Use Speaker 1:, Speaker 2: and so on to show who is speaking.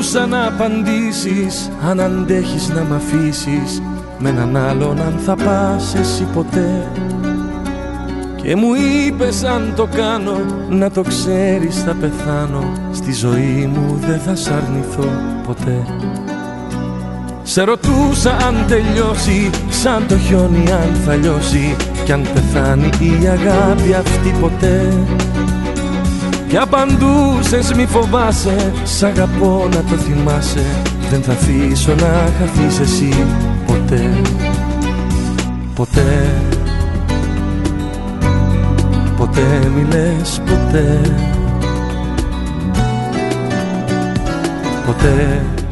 Speaker 1: μπορούσα να απαντήσεις αν αντέχεις να μ' αφήσεις με έναν άλλον αν θα πας εσύ ποτέ. Και μου είπες αν το κάνω να το ξέρεις θα πεθάνω, στη ζωή μου δεν θα σ' αρνηθώ ποτέ. Σε ρωτούσα αν τελειώσει σαν το χιόνι αν θα λιώσει κι αν πεθάνει η αγάπη αυτή ποτέ. Και απαντούσες μη φοβάσαι, σ' αγαπώ να το θυμάσαι, δεν θα αφήσω να χαθείς εσύ ποτέ. Ποτέ, ποτέ μη λες ποτέ. Ποτέ